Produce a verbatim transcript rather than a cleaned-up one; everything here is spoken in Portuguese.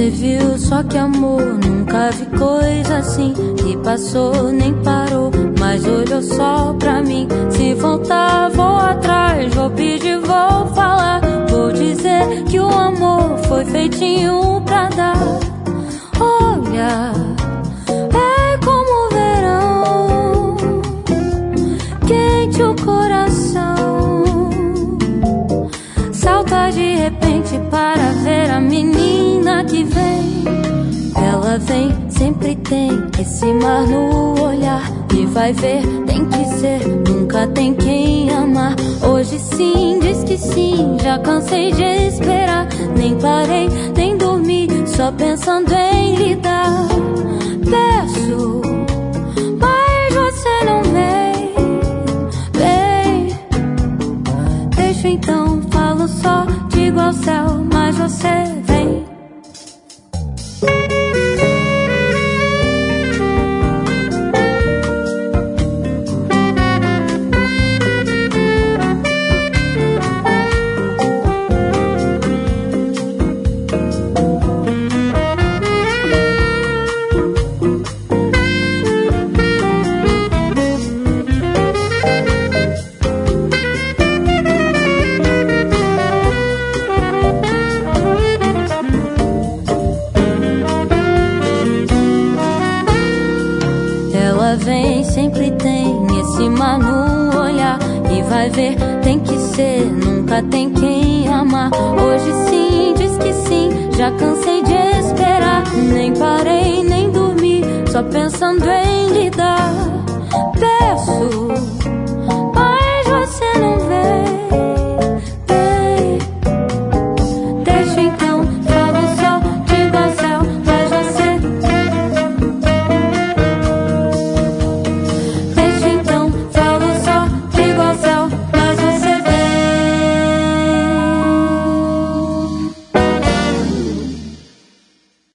Você viu, só que amor, nunca vi coisa assim. Que passou, nem parou, mas olhou só pra mim. Se voltar, vou atrás, vou pedir, vou falar. Vou dizer que o amor foi feitinho pra dar. Olha, é como o verão, quente o coração. Salta de repente para ver a menina que vem. Ela vem, sempre tem esse mar no olhar. E vai ver, tem que ser, nunca tem quem amar. Hoje sim, diz que sim, já cansei de esperar. Nem parei, nem dormi, só pensando em lhe dar. Peço, mas você não vem, vem. Deixa então, falo só, digo ao céu, mas você vem. Vem, sempre tem esse mar no olhar. E vai ver, tem que ser, nunca tem quem amar. Hoje sim, diz que sim, já cansei de esperar. Nem parei, nem dormi, só pensando em lhe dar.